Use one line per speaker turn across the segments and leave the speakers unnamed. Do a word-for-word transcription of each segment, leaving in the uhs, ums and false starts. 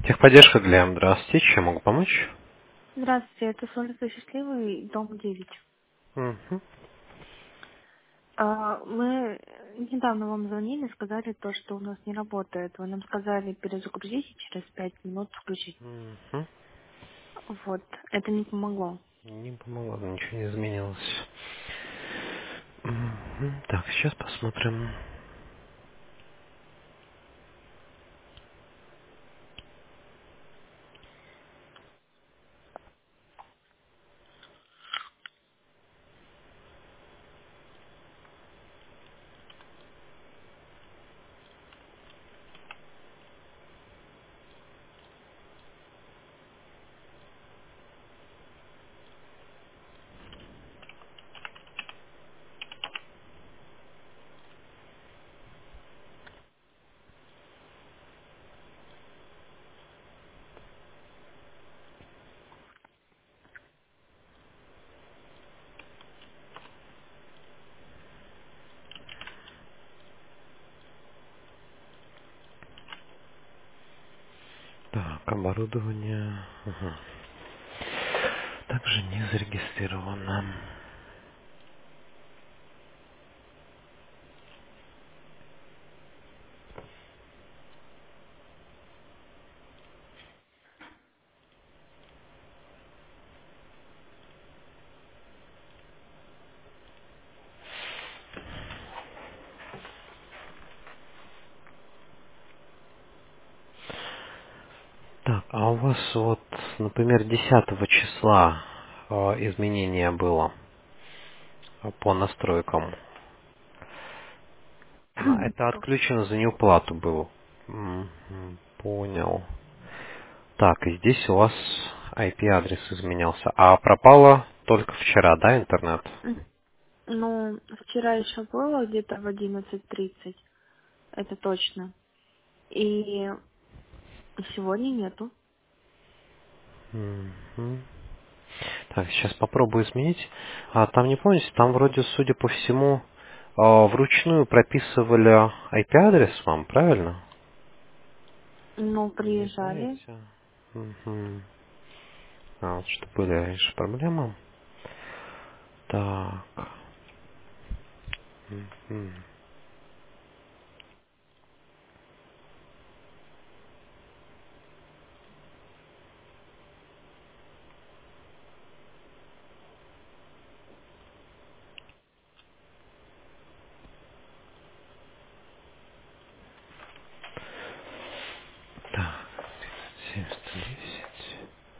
Техподдержка для М. Здравствуйте, чем могу помочь?
Здравствуйте, это Солнце Счастливый, дом девять.
Мгм.
А, Мы недавно вам звонили, сказали то, что у нас не работает. Вы нам сказали перезагрузить и через пять минут включить.
Мгм.
Вот, это не помогло.
Не помогло, ничего не изменилось. Мгм. Так, сейчас посмотрим. Так, оборудование. Ага. Также не зарегистрировано. Так, а у вас вот, например, десятого числа э, изменение было э, по настройкам. А, это отключено за неуплату было. Мгм, понял. Так, и здесь у вас ай пи-адрес изменялся. А пропало только вчера, да, интернет?
Ну, вчера еще было где-то в одиннадцать тридцать, это точно. И сегодня нету.
Мгм. Так, сейчас попробую изменить. А там не помните, там вроде, судя по всему, а, вручную прописывали ай пи-адрес вам, правильно?
Ну,
Не
приезжали.
знаете? Мгм. А, вот что были раньше проблемы. Так. Мгм. Так, семьсот десять.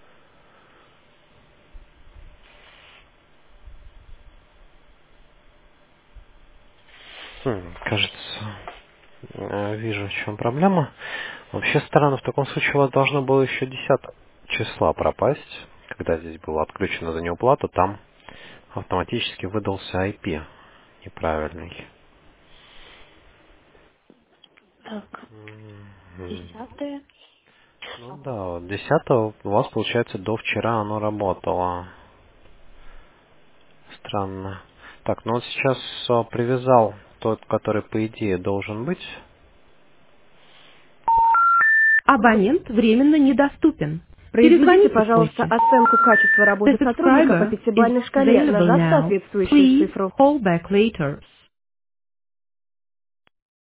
Хм, кажется, э, вижу, в чем проблема. Вообще странно, в таком случае у вас должно было еще десятого числа пропасть, когда здесь было отключено за неуплату, там автоматически выдался ай пи неправильный.
Так,
Мгм.
десятое.
Ну да, вот десятого у вас, получается, до вчера оно работало. Странно. Так, ну вот сейчас а, привязал тот, который, по идее, должен быть.
Абонент временно недоступен.
Произведите,
Перезвоните
пожалуйста,
позже.
оценку качества
The
работы сотрудника по
subscriber is
пятибалльной
not
шкале,
available
нажав
now.
соответствующую
Please
цифру.
call back later.